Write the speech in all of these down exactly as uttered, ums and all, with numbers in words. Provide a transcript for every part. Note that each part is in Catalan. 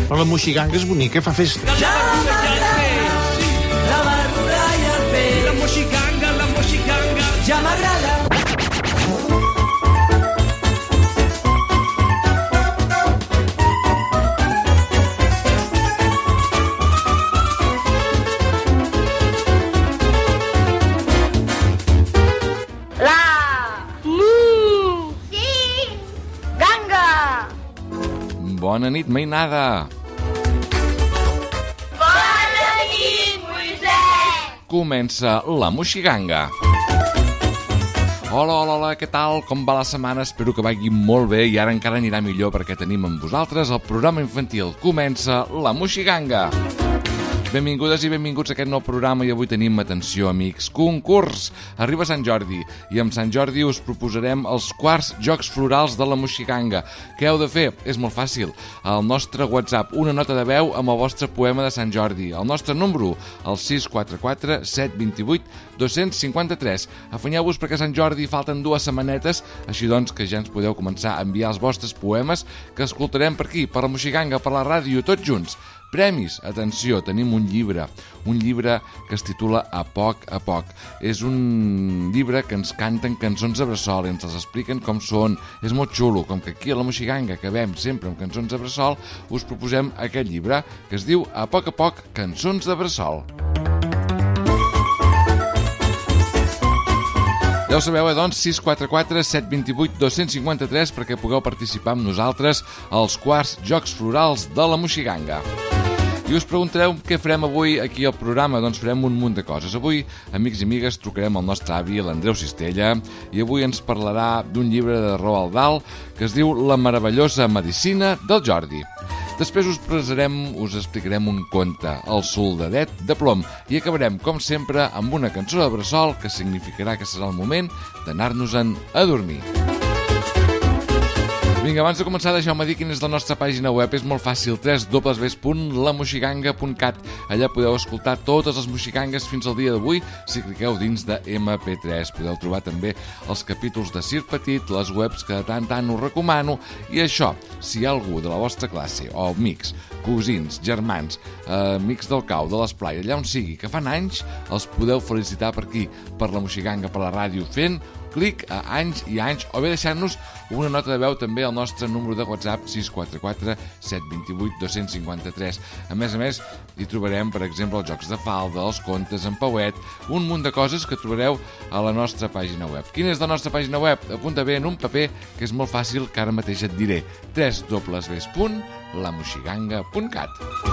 Però la moixiganga és bonica, fa festa. La barbuda i el peix, la barbuda i el peix, la moixiganga, la moixiganga, ja m'agrada. Bona nit, mainada! Bona nit, Moisès! Comença la moixiganga. Hola, hola, hola, què tal? Com va la setmana? Espero que vagi molt bé i ara encara anirà millor perquè tenim amb vosaltres el programa infantil. Comença la moixiganga. Benvingudes i benvinguts a aquest nou programa i avui tenim, atenció amics, concurs. Arriba Sant Jordi i amb Sant Jordi us proposarem els quarts Jocs Florals de la Moixiganga. Què heu de fer? És molt fàcil. Al nostre WhatsApp, una nota de veu amb el vostre poema de Sant Jordi. El nostre número, el sis quatre quatre set dos vuit dos cinc tres. Afanyeu-vos perquè a Sant Jordi falten dues setmanetes, així doncs que ja ens podeu començar a enviar els vostres poemes que escoltarem per aquí, per la Moixiganga, per la ràdio, tots junts. Premis, atenció, tenim un llibre, un llibre que es titula A poc a poc. És un llibre que ens canten cançons de bressol i ens les expliquen com són. És molt xulo, com que aquí a la Moixiganga acabem sempre amb cançons de bressol, us proposem aquest llibre que es diu A poc a poc, cançons de bressol. Ja ho sabeu, eh, doncs, sis quatre quatre set dos vuit dos cinc tres perquè pugueu participar amb nosaltres als quarts Jocs Florals de la Moixiganga. I us preguntareu què farem avui aquí al programa. Doncs farem un munt de coses. Avui, amics i amigues, trucarem al nostre avi, l'Andreu Cistella, i avui ens parlarà d'un llibre de Roald Dahl que es diu La meravellosa medicina del Jordi. Després us presarem, us explicarem un conte, El soldadet de plom, i acabarem, com sempre, amb una cançó de bressol que significarà que serà el moment d'anar-nos-en a dormir. Vinga, abans de començar, deixeu-me dir quina és la nostra pàgina web. És molt fàcil, w w w punt la moixiganga punt cat. Allà podeu escoltar totes les moixigangues fins al dia d'avui si cliqueu dins de eme pe tres. Podeu trobar també els capítols de Sir Petit, les webs que de tant tant us recomano. I això, si hi ha algú de la vostra classe, o amics, cosins, germans, eh, amics del cau, de l'esplai, allà on sigui, que fan anys, els podeu felicitar per aquí, per la Moixiganga, per la ràdio, fent clic a anys i anys, o bé deixant-nos una nota de veu també al nostre número de WhatsApp sis quatre quatre set dos vuit dos cinc tres. A més a més, hi trobarem, per exemple, els jocs de falda, els contes en pauet, un munt de coses que trobareu a la nostra pàgina web. Quina és la nostra pàgina web? Apunta bé en un paper, que és molt fàcil, que ara mateix et diré. w w w punt la moixiganga punt cat.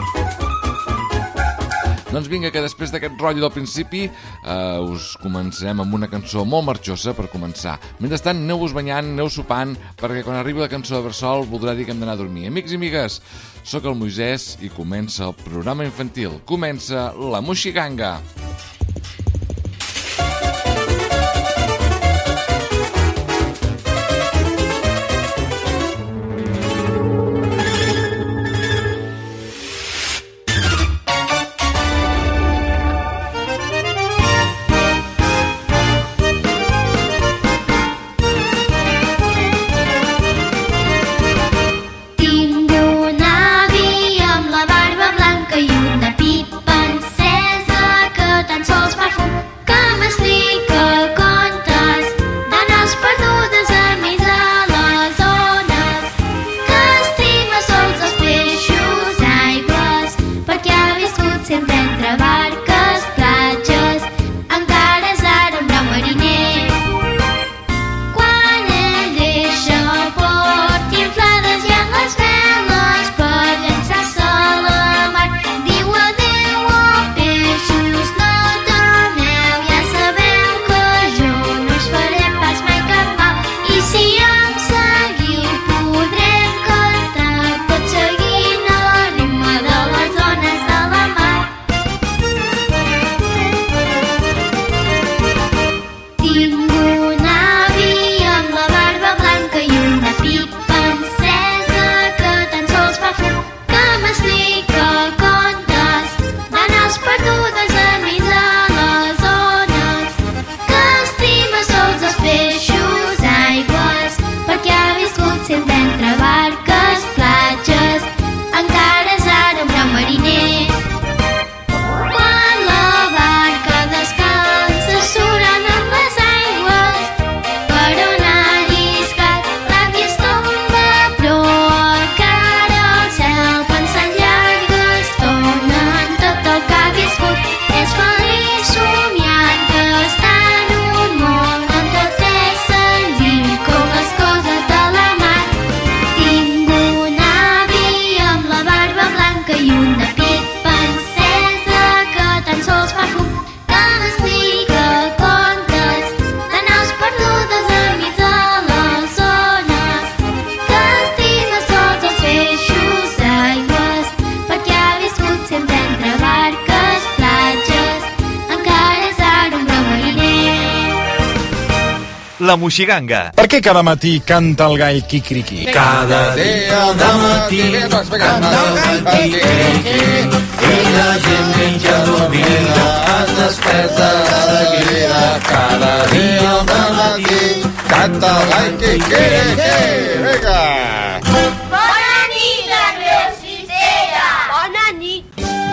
Doncs vinga, que després d'aquest rotllo del principi eh, us començarem amb una cançó molt marxosa per començar. Mentrestant, aneu-vos banyant, aneu sopant, perquè quan arribi la cançó de bressol voldrà dir que hem d'anar a dormir. Amics i amigues, sóc el Moisès i comença el programa infantil. Comença la Moixiganga. Una pipa encesa que La Moixiganga. Per què cada matí canta el gall quicriqui? Cada dia de matí canta el gall quicriqui i la gent menja dormida es desperta de seguida. Cada dia de matí canta el gall quicriqui. Vinga! Bona nit, Andreu Cistella! Bona nit!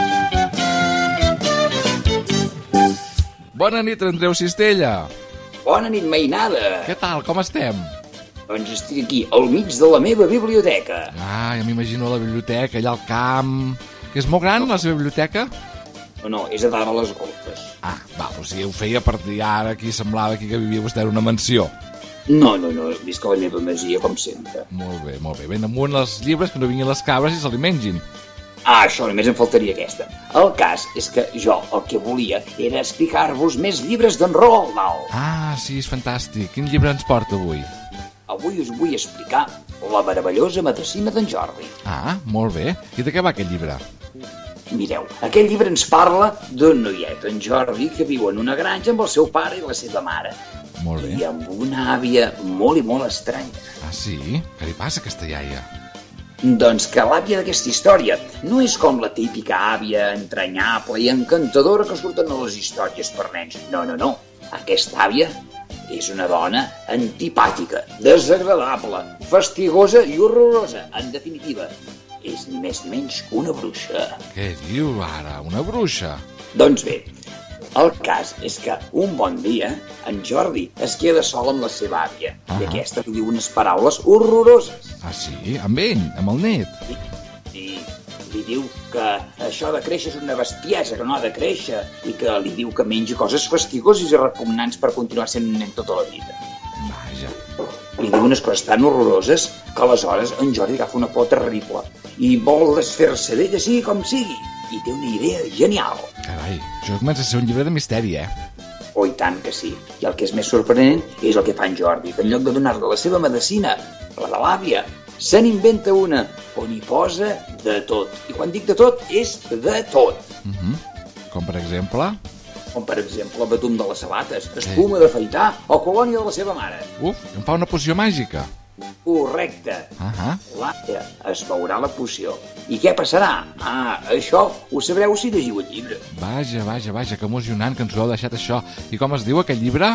Bona nit, Andreu Cistella. Bona nit, mainada. Què tal, com estem? Doncs estic aquí, al mig de la meva biblioteca. Ah, ja m'imagino la biblioteca, allà al camp... Que és molt gran, la seva biblioteca? No, no, és a dalt a les golfes. Ah, va, o sigui, ho feia per dir ara aquí semblava aquí que vivia vostè en una mansió. No, no, no, visc a la meva masia, com sempre. Molt bé, molt bé. Ben amunt els llibres, que no vinguin les cabres i se li mengin. Ah, això només em faltaria aquesta. El cas és que jo el que volia era explicar-vos més llibres d'en Roald Dahl. Ah, sí, és fantàstic. Quin llibre ens porta avui? Avui us vull explicar La meravellosa medicina d'en Jordi. Ah, molt bé. I de què va aquest llibre? Mireu, aquest llibre ens parla d'un noiet, en Jordi, que viu en una granja amb el seu pare i la seva mare. Molt bé. I amb una àvia molt i molt estranya. Ah, sí? Què li passa a aquesta iaia? Doncs que l'àvia d'aquesta història no és com la típica àvia entranyable i encantadora que surten a les històries per nens. No, no, no. Aquesta àvia és una dona antipàtica, desagradable, fastigosa i horrorosa. En definitiva, és ni més ni menys que una bruixa. Què diu ara? Una bruixa? Doncs bé, el cas és que un bon dia en Jordi es queda sol amb la seva àvia Ah. i aquesta li diu unes paraules horroroses. Ah, sí? Amb ell? Amb el net? I, i li diu que això de créixer és una bestiesa, que no ha de créixer, i que li diu que menja coses fastigoses i repugnants per continuar sent un nen tota la vida. Vaja. Li diu unes coses tan horroroses que aleshores en Jordi agafa una por terrible i vol desfer-se d'ella sigui com sigui, i té una idea genial. Carai, això comença a ser un llibre de misteri, eh? Oh, i tant que sí. I el que és més sorprenent és el que fa en Jordi, que en lloc de donar-li la seva medicina, la de l'àvia, se n'inventa una on hi posa de tot. I quan dic de tot, és de tot. Uh -huh. Com per exemple? Com per exemple, betum de les sabates, espuma d'afaitar o colònia de la seva mare. Uf, em fa una poció màgica. Correcte. Ahà. L'àvia es beurà la poció. I què passarà? Ah, això ho sabreu si llegiu el llibre. Vaja, vaja, vaja, que emocionant que ens ho heu deixat això. I com es diu aquest llibre?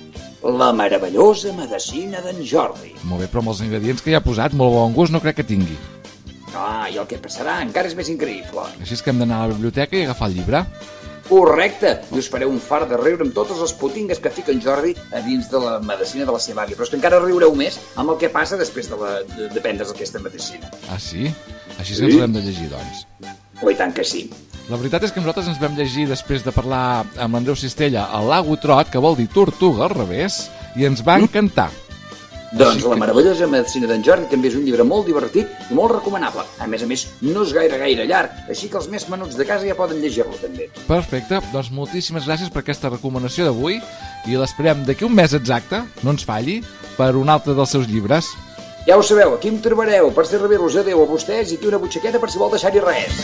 La meravellosa medicina d'en Jordi. Molt bé, però amb els ingredients que hi ha posat, molt bon gust no crec que tingui. Ah, i el que passarà encara és més increïble. Així és que hem d'anar a la biblioteca i agafar el llibre. Correcte, i us fareu un fart de riure amb totes les potingues que fica en Jordi a dins de la medicina de la seva àvia. Però és que encara riureu més amb el que passa després de, la, de, de prendre's aquesta medicina. Ah, sí? Així és que ens l'hem de llegir, doncs. Oh, i tant que sí. La veritat és que nosaltres ens vam llegir després de parlar amb l'Andreu Cistella a Lago Trot, que vol dir tortuga al revés, i ens va encantar. Doncs La meravellosa medicina d'en Jordi també és un llibre molt divertit i molt recomanable. A més a més, no és gaire, gaire llarg, així que els més menuts de casa ja poden llegir-lo també. Perfecte, doncs moltíssimes gràcies per aquesta recomanació d'avui i l'esperem d'aquí un mes exacte, no ens falli, per un altre dels seus llibres. Ja ho sabeu, aquí em trobareu per servir-vos adeu a vostès i aquí una butxaqueta per si vol deixar-hi res.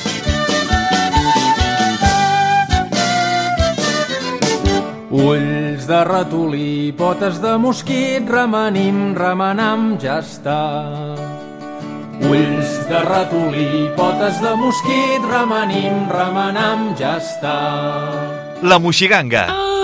Ulls de ratolí, potes de mosquit, remenim, remenam, ja està. Ulls de ratolí, potes de mosquit, remenim, remenam, ja està. La Moixiganga.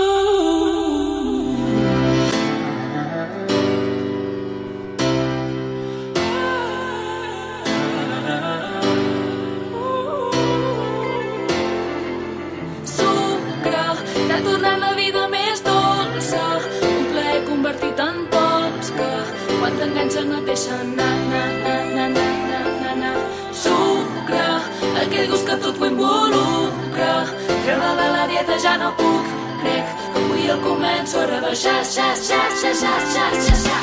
No deixa na, na, na, na, na, na, na. Sucre, aquell gust que tot ho involucra. Treure de la dieta ja no puc. Crec que avui el començo a rebaixar. Xa, xa, xa, xa, xa, xa, xa.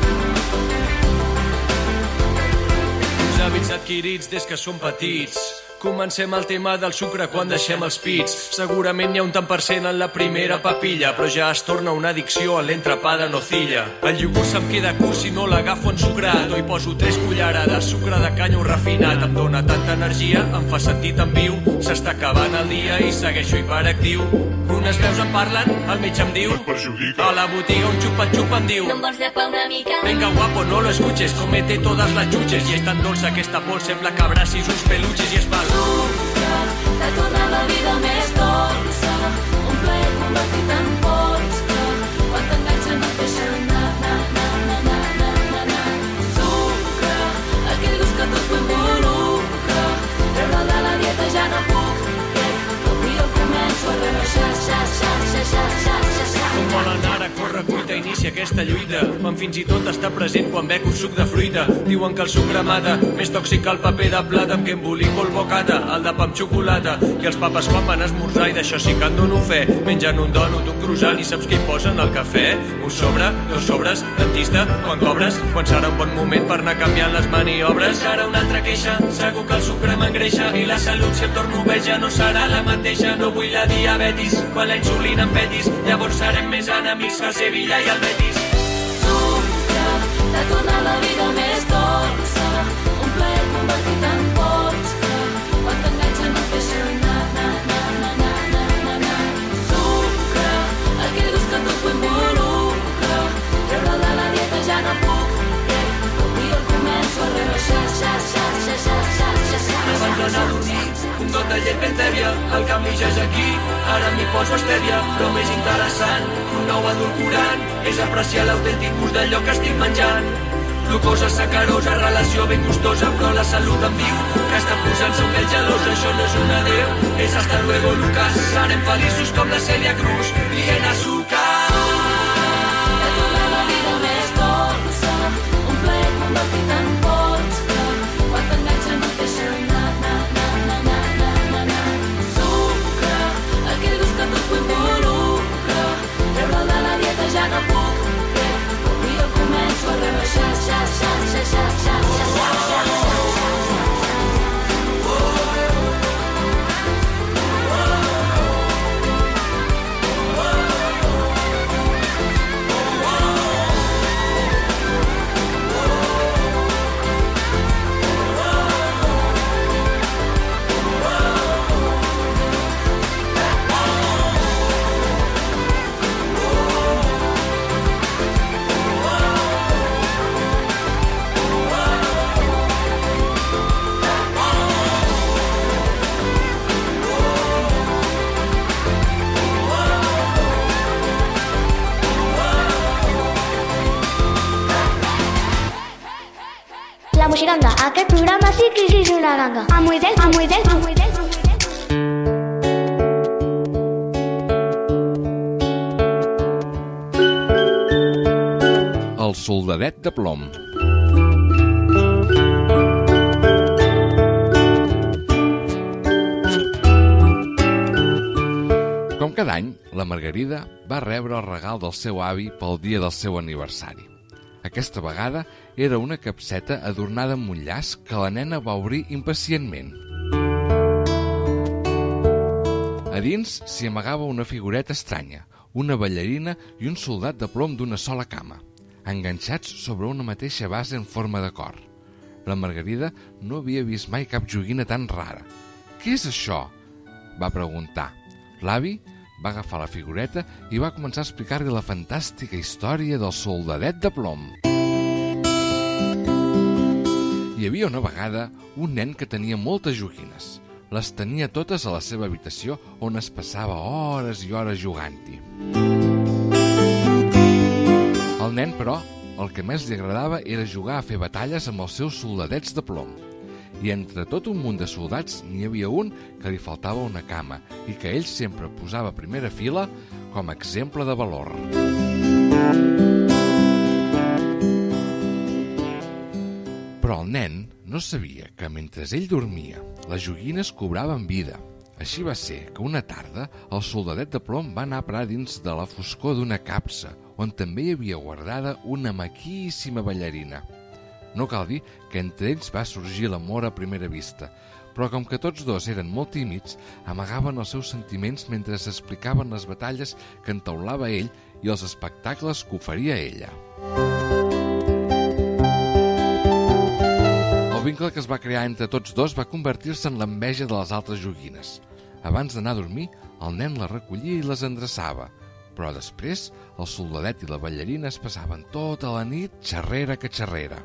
Adquirits des que som petits, Comencem el tema del sucre quan deixem els pits. Segurament hi ha un tant per cent en la primera papilla, però ja es torna una addicció a l'entrepà de nocilla. El iogurt se'm queda curt si no l'agafo ensucrat, o hi poso tres cullerades, sucre de canya o refinat. Em dóna tanta energia, em fa sentir tan viu, s'està acabant el dia i segueixo hiperactiu. Unes veus em parlen, el metge em diu, a la botiga un xupa-xupa em diu, no em vols llepar una mica? Venga guapo, no lo escuches, comete todas las chuches. I és tan dolça aquesta pols, sembla que abracis uns peluches i es val. Sucre, de tornar la vida més dolça, un plaer convertit en pols que quan t'enganxa no et deixa na, na, na, na, na, na, na, na. Sucre, aquell gust que tot ho involucra, treure'l de la dieta ja no puc, crec que avui el començo a rebaixar, xa, xa, xa, xa, xa, xa, xa. Com volen ara, corre, cuita, inicia aquesta lluita. Quan fins i tot està present quan bec un suc de fruita. Diuen que el sucre mata, més tòxic que el paper de plata amb què embolico el bocata, el de pa amb xocolata. I els papes quan van esmorzar, i d'això sí que en dono fe, mengen un dònut, un croissant, i saps què hi posen al cafè? Un sobre, dos sobres, dentista, quan cobres? Quan serà un bon moment per anar canviant les maniobres? Ara una altra queixa, segur que el sucre m'engreixa, i la salut si em torno vell ja no serà la mateixa. No vull la diabetis, quan la insulina em petis, llavors serem més enemics que el Sevilla i el Betis. Sucre, de tornar la vida més dolça, un plaer convertit en pols que quan t'enganxa no et deixa na, na, na, na, na, na, na, na. Sucre, aquell gust que tot ho involucra, treure'l de la dieta ja no puc, crec que avui el començo a rebaixar, xa, xa, xa, xa, xa, xa, xa. Abans d'anar a dormir, un got de llet ben tèbia, el canvi ja és aquí, ara m'hi poso estèvia, però més interessant, un nou edulcorant, és apreciar l'autèntic gust d'allò que estic menjant. Glucosa, sacarosa, relació ben gustosa, però la salut em diu que està posant-se un pèl gelós. Això no és un adeu, és hasta luego, Lucas. Serem feliços com la Celia Cruz, dient azúcar. De tornar la vida més dolça, un plaer convertit en pols que quan t'enganxa no et deixa na, na, na, na, na, na, na, na. Sucre, aquell gust que tot ho involucra, treure'l de la dieta ja no puc, crec que avui el començo a rebaixar, xa, xa, xa, xa, xa, xa, xa, xa, xa. La Moixiganga, aquest programa sí que és una ganga. A Moisès, a Moisès, a Moisès, a Moisès. El soldadet de plom. Com cada any, la Margarida va rebre el regal del seu avi pel dia del seu aniversari. Aquesta vegada era una capseta adornada amb un llaç que la nena va obrir impacientment. A dins s'hi amagava una figureta estranya, una ballarina i un soldat de plom d'una sola cama, enganxats sobre una mateixa base en forma de cor. La Margarida no havia vist mai cap joguina tan rara. «Què és això?», va preguntar. L'avi va agafar la figureta i va començar a explicar-li la fantàstica història del soldadet de plom. Hi havia una vegada un nen que tenia moltes joguines. Les tenia totes a la seva habitació on es passava hores i hores jugant-hi. Al nen, però, el que més li agradava era jugar a fer batalles amb els seus soldadets de plom. I entre tot un munt de soldats n'hi havia un que li faltava una cama i que ell sempre posava a primera fila com a exemple de valor. Però el nen no sabia que mentre ell dormia, les joguines cobraven vida. Així va ser que una tarda el soldadet de plom va anar a parar dins de la foscor d'una capsa on també hi havia guardada una maquíssima ballarina. No cal dir que entre ells va sorgir l'amor a primera vista, però com que tots dos eren molt tímids, amagaven els seus sentiments mentre s'explicaven les batalles que entaulava ell i els espectacles que oferia ella. El vincle que es va crear entre tots dos va convertir-se en l'enveja de les altres joguines. Abans d'anar a dormir, el nen les recollia i les endreçava, però després el soldadet i la ballarina es passaven tota la nit xerrera que xerrera.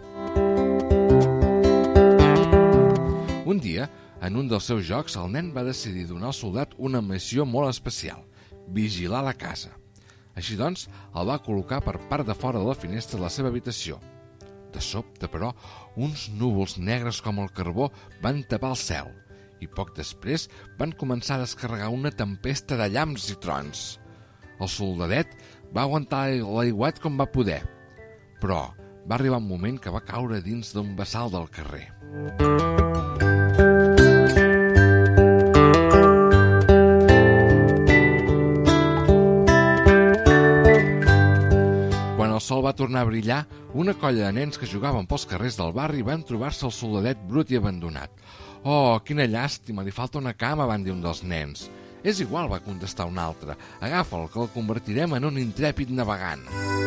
Un dia, en un dels seus jocs, el nen va decidir donar al soldat una missió molt especial, vigilar la casa. Així doncs, el va col·locar per part de fora de la finestra de la seva habitació. De sobte, però, uns núvols negres com el carbó van tapar el cel i poc després van començar a descarregar una tempesta de llamps i trons. El soldadet va aguantar l'aiguat com va poder, però va arribar un moment que va caure dins d'un bassal del carrer. Quan el sol va tornar a brillar, una colla de nens que jugaven pels carrers del barri van trobar-se el soldadet brut i abandonat. «Oh, quina llàstima, li falta una cama», van dir un dels nens. «És igual», va contestar un altre. «Agafa'l, que el convertirem en un intrèpid navegant».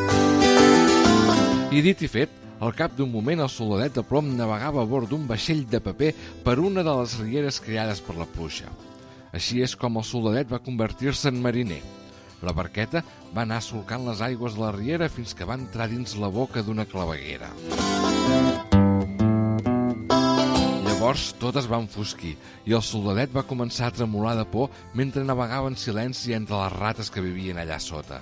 I dit i fet, al cap d'un moment el soldadet de plom navegava a bord d'un vaixell de paper per una de les rieres creades per la pluja. Així és com el soldadet va convertir-se en mariner. La barqueta va anar solcant les aigües de la riera fins que va entrar dins la boca d'una claveguera. Llavors tot es va enfosquir i el soldadet va començar a tremolar de por mentre navegava en silenci entre les rates que vivien allà sota.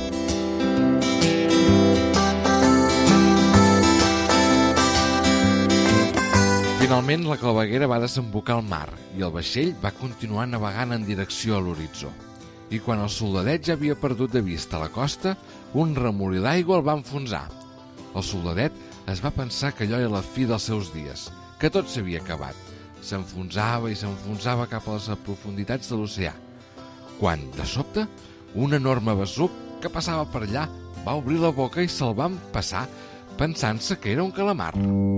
Finalment, la claveguera va desembocar al mar i el vaixell va continuar navegant en direcció a l'horitzó. I quan el soldadet ja havia perdut de vista la costa, un remolí d'aigua el va enfonsar. El soldadet es va pensar que allò era la fi dels seus dies, que tot s'havia acabat. S'enfonsava i s'enfonsava cap a les profunditats de l'oceà. Quan, de sobte, un enorme besuc que passava per allà va obrir la boca i se'l van passar pensant-se que era un calamar.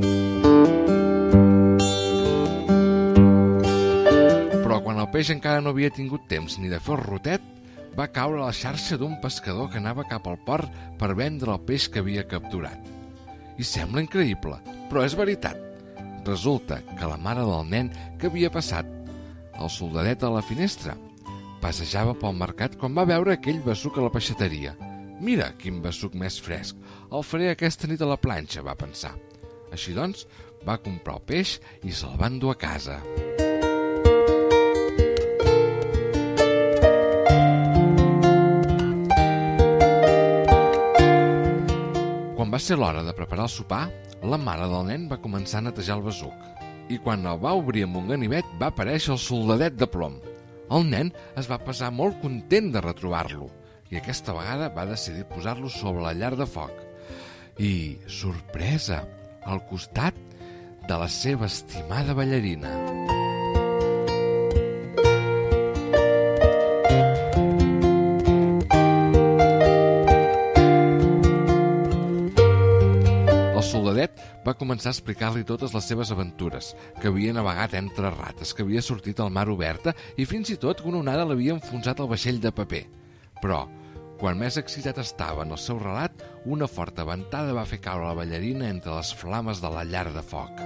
Però quan el peix encara no havia tingut temps ni de fer el rotet, va caure a la xarxa d'un pescador que anava cap al port per vendre el peix que havia capturat. I sembla increïble, però és veritat. Resulta que la mare del nen que havia passat el soldadet a la finestra passejava pel mercat quan va veure aquell besuc a la peixateria. «Mira, quin besuc més fresc! El faré aquesta nit a la planxa», va pensar. Així doncs, va comprar el peix i se'l va endur a casa. Quan va ser l'hora de preparar el sopar, la mare del nen va començar a netejar el besuc. I quan el va obrir amb un ganivet va aparèixer el soldadet de plom. El nen es va passar molt content de retrobar-lo i aquesta vegada va decidir posar-lo sobre la llar de foc. I, sorpresa, al costat de la seva estimada ballarina. El soldadet va començar a explicar-li totes les seves aventures, que havia navegat entre rates, que havia sortit al mar oberta i fins i tot que una onada l'havia enfonsat al vaixell de paper. Però, quan més excitat estava en el seu relat, una forta ventada va fer caure la ballarina entre les flames de la llar de foc.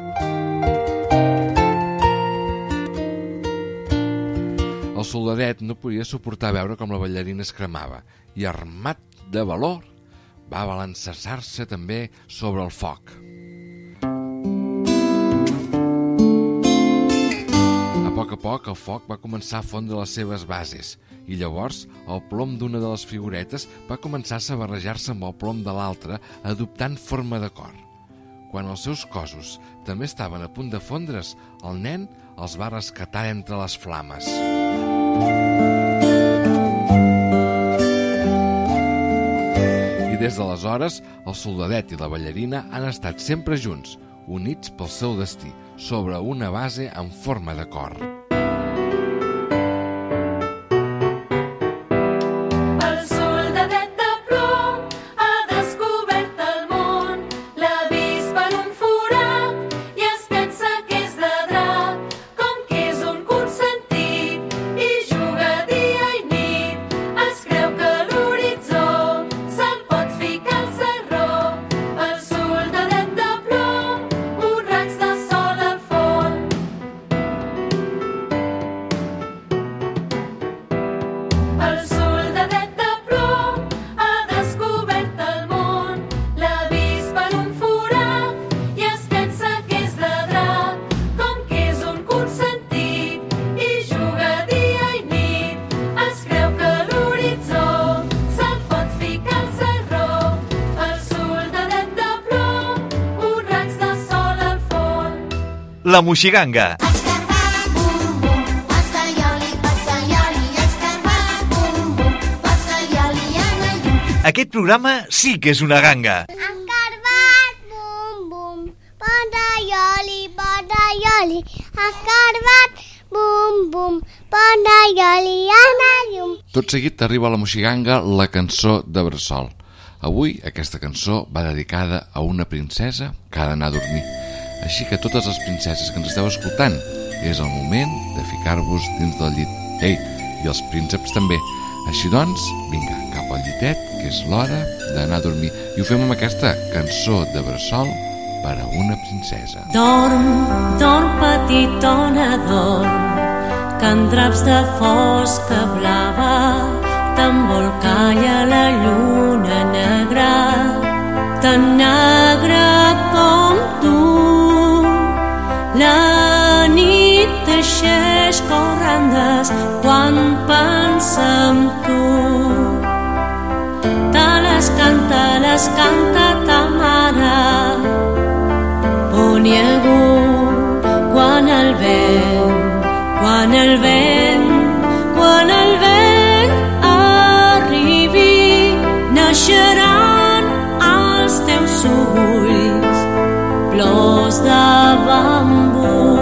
El soldadet no podia suportar veure com la ballarina es cremava i, armat de valor, va balançar-se també sobre el foc. A poc a poc el foc va començar a fondre les seves bases i llavors el plom d'una de les figuretes va començar-se a barrejar-se amb el plom de l'altra, adoptant forma de cor. Quan els seus cossos també estaven a punt de fondre's, el nen els va rescatar entre les flames. I des d'aleshores, el soldadet i la ballarina han estat sempre junts, units pel seu destí, sobre una base en forma de cor. L'ha vist per un forat i es pensa que és de drac, com La Moixiganga. Aquest programa sí que és una ganga. Escarbat, bum, bum, posa ioli, posa ioli. Escarbat, bum, bum, posa ioli en el llum. Tot seguit arriba a la Moixiganga la cançó de Bressol. Avui aquesta cançó va dedicada a una princesa que ha d'anar a dormir. Així que totes les princeses que ens esteu escoltant, és el moment de ficar-vos dins del llit. Ei, i els prínceps també. Així doncs, vinga, cap al llitet, que és l'hora d'anar a dormir. I ho fem amb aquesta cançó de Bressol per a una princesa. Dorm, dorm petitona, dorm, que en draps de fosca blava t'embolcalla la lluna negra, tan negra com tu. La nit teixeix corrandes quan pensa en tu. Te les canta, les canta ta mare. Poniego, quan el vent, quan el vent, quan el vent arribi, naixeran als teus ulls flors de bambú.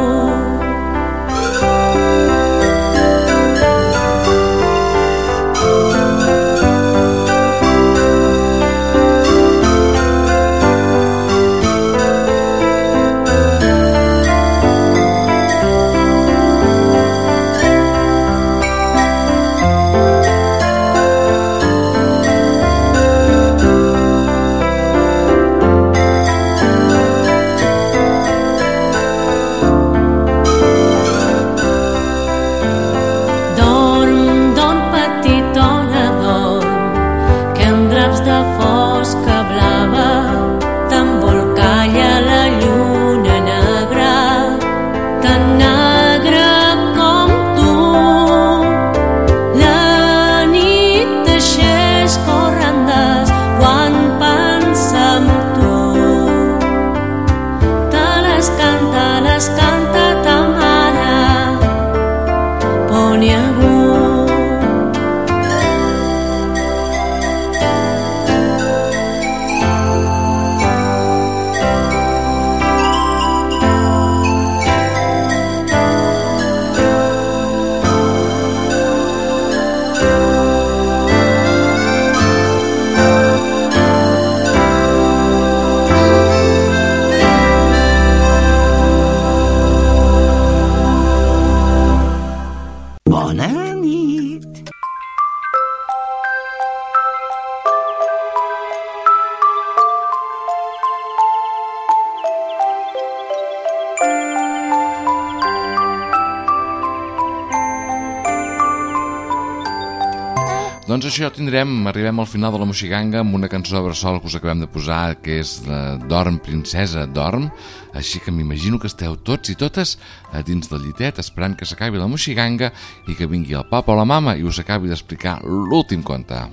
Doncs això tindrem, arribem al final de la Moixiganga amb una cançó de Bressol que us acabem de posar, que és la Dorm, princesa, dorm. Així que m'imagino que esteu tots i totes a dins del llitet esperant que s'acabi la Moixiganga i que vingui el papa o la mama i us acabi d'explicar l'últim conte.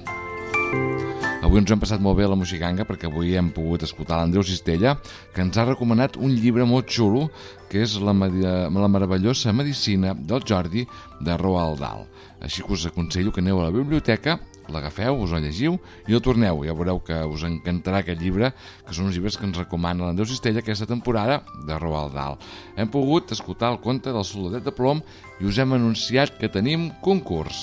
Avui ens hem passat molt bé a la Moixiganga perquè avui hem pogut escoltar l'Andreu Cistella, que ens ha recomanat un llibre molt xulo, que és La, la meravellosa medicina del Jordi de Roald Dahl. Així que us aconsello que aneu a la biblioteca, l'agafeu, us el llegiu i el torneu. Ja veureu que us encantarà aquest llibre, que són uns llibres que ens recomana l'Andreu Cistella aquesta temporada de Roald Dahl. Hem pogut escoltar el conte del soldadet de plom i us hem anunciat que tenim concurs.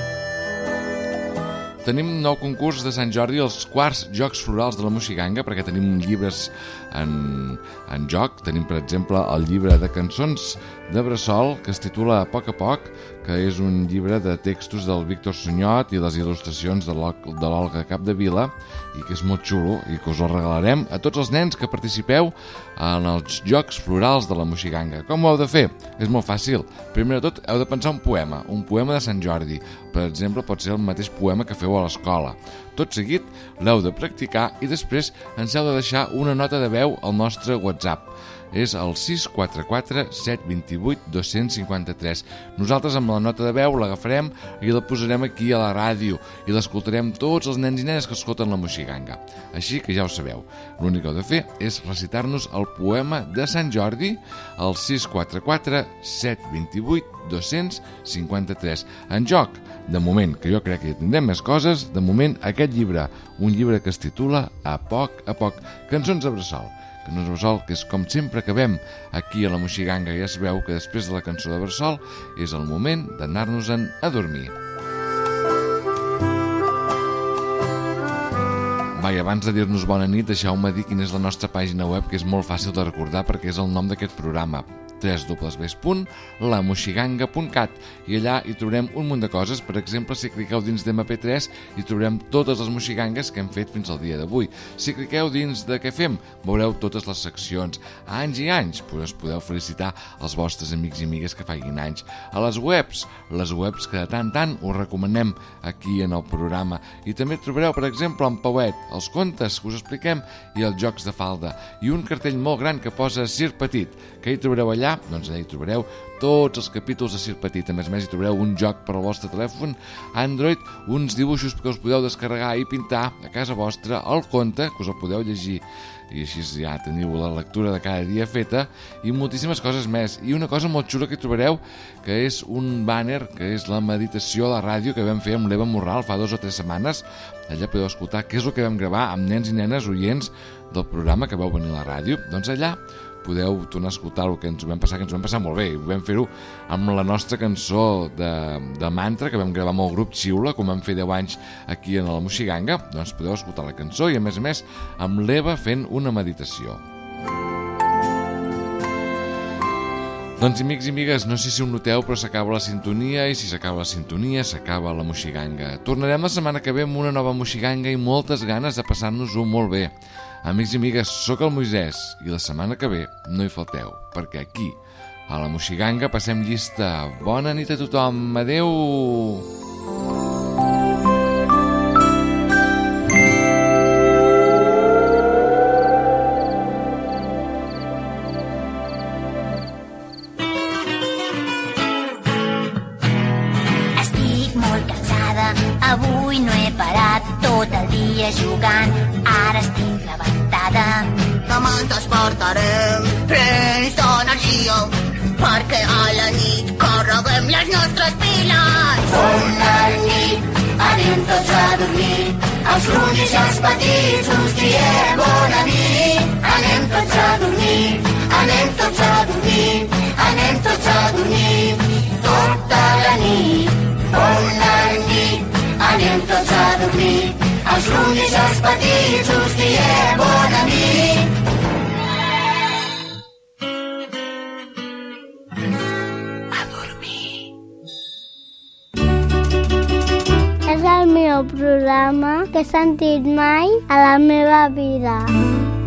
Tenim nou concurs de Sant Jordi, els quarts Jocs Florals de la Moixiganga, perquè tenim llibres en, en joc. Tenim, per exemple, el llibre de cançons de Bressol, que es titula A poc a poc, que és un llibre de textos del Víctor Sunyot i les il·lustracions de l'Olga Capdevila, i que és molt xulo, i que us el regalarem a tots els nens que participeu en els Jocs Florals de la Moixiganga. Com ho heu de fer? És molt fàcil. Primer de tot, heu de pensar un poema, un poema de Sant Jordi. Per exemple, pot ser el mateix poema que feu a l'escola. Tot seguit l'heu de practicar i després ens heu de deixar una nota de veu al nostre WhatsApp. és el sis quatre quatre set dos vuit dos cinc tres. Nosaltres amb la nota de veu l'agafarem i la posarem aquí a la ràdio i l'escoltarem tots els nens i nenes que escolten la Moixiganga. Així que ja ho sabeu, l'únic que heu de fer és recitar-nos el poema de Sant Jordi al sis quatre quatre set dos vuit dos cinc tres. En joc, de moment, que jo crec que ja tindrem més coses, de moment aquest llibre, un llibre que es titula A poc a poc, cançons de bressol. Cançons de bressol, que és com sempre acabem aquí a la Moixiganga. Ja sabeu que després de la cançó de bressol és el moment d'anar-nos-en a dormir. Va, i abans de dir-nos bona nit, deixeu-me dir quina és la nostra pàgina web, que és molt fàcil de recordar perquè és el nom d'aquest programa, w w w punt la moixiganga punt cat, i allà hi trobarem un munt de coses. Per exemple, si cliqueu dins d'M P tres hi trobarem totes les moixigangues que hem fet fins al dia d'avui. Si cliqueu dins de què fem, veureu totes les seccions. Anys i anys, pues podeu felicitar els vostres amics i amigues que facin anys. A les webs, les webs que de tant tant us recomanem aquí en el programa. I també trobareu, per exemple, en Pauet, els contes que us expliquem i els jocs de falda. I un cartell molt gran que posa Sir Petit, que hi trobareu allà. Doncs allà hi trobareu tots els capítols de Sir Petit. A més a més hi trobareu un joc per al vostre telèfon Android, uns dibuixos que us podeu descarregar i pintar a casa vostra, el conte que us el podeu llegir, i així ja teniu la lectura de cada dia feta, i moltíssimes coses més. I una cosa molt xula que hi trobareu, que és un banner, que és la meditació a la ràdio que vam fer amb l'Eva Morral fa dues o tres setmanes. Allà podeu escoltar què és el que vam gravar amb nens i nenes oients del programa que vau venir a la ràdio. Doncs allà podeu tornar a escoltar el que ens ho vam passar, que ens ho vam passar molt bé, i vam fer-ho amb la nostra cançó de, de mantra que vam gravar amb el grup Xiula, com vam fer deu anys aquí en la Moixiganga. Doncs podeu escoltar la cançó i a més a més amb l'Eva fent una meditació. Doncs amics i amigues, no sé si ho noteu, però s'acaba la sintonia, i si s'acaba la sintonia s'acaba la Moixiganga. Tornarem la setmana que ve amb una nova Moixiganga i moltes ganes de passar-nos-ho molt bé. Amics i amigues, sóc el Moisès i la setmana que ve no hi falteu, perquè aquí, a la Moixiganga, passem llista. Bona nit a tothom, adeu! Estic molt cansada, avui no he parat tot el dia jugant, ara estic levantada. Demà ens despertarem plens d'energia, perquè a la nit carreguem les nostres piles. Bona nit, anem tots a dormir, els grans i els petits us diem bona nit. Anem tots a dormir, anem tots a dormir, anem tots a dormir, tota la nit. Bona nit, anem tots a dormir, els grans i els petits us diem bona nit. A dormir. És el millor programa que he sentit mai a la meva vida.